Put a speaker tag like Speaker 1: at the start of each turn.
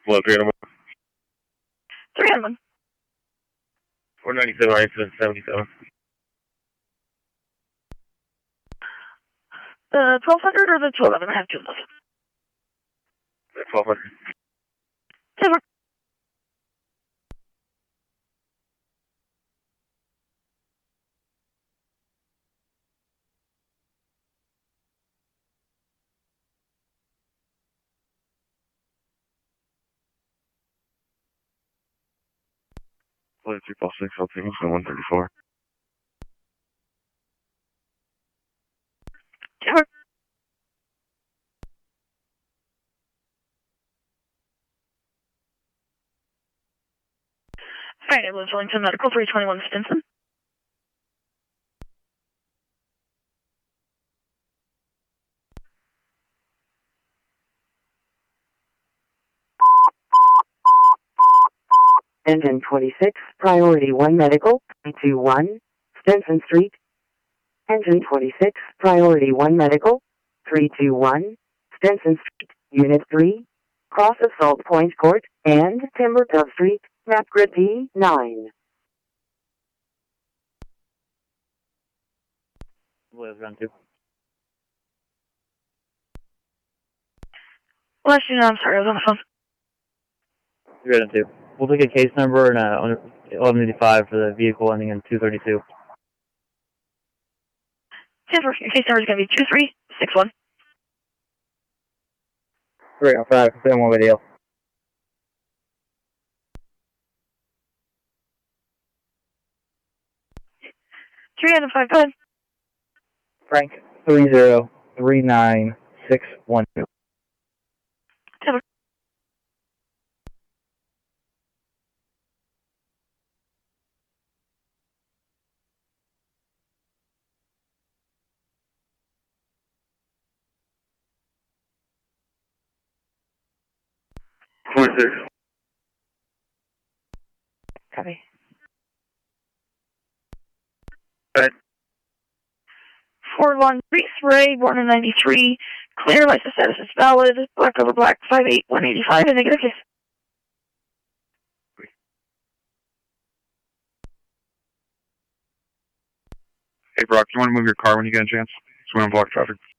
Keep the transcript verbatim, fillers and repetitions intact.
Speaker 1: Hello, three oh one.
Speaker 2: three oh one.
Speaker 1: four ninety-seven, incident seventy-seven.
Speaker 2: The twelve hundred or the two eleven? I have two of those.
Speaker 1: The twelve hundred.
Speaker 2: Silver.
Speaker 1: Flight three four six, Altimus, and one thirty-four.
Speaker 2: Silver. Alright, ambulance Wellington Medical, three twenty-one Stinson.
Speaker 3: Engine twenty-six, Priority one Medical, three two one, Stinson Street. Engine twenty-six, Priority one Medical, three two one, Stinson Street, Unit three, cross of Salt Point Court, and Timber Dove Street, map grid P nine.
Speaker 4: Live run two.
Speaker 2: Last you know, I'm sorry, I was on the phone.
Speaker 4: three oh two. We'll take a case number and uh, eleven eighty-five for the vehicle ending in two thirty-two.
Speaker 2: Silver, your case number is going to be two three six one.
Speaker 4: three oh five, confirm one video.
Speaker 2: three oh five, go ahead.
Speaker 4: Frank, three zero three nine six one two.
Speaker 2: Silver.
Speaker 1: twenty-six.
Speaker 2: Copy.
Speaker 1: Go ahead.
Speaker 2: Ford Lawn Reese Ray, born in ninety-three. Clear, license status is valid. Black over black, five eight one eighty-five, and negative case.
Speaker 1: Hey, Brock, you want to move your car when you get a chance? So we don't block traffic.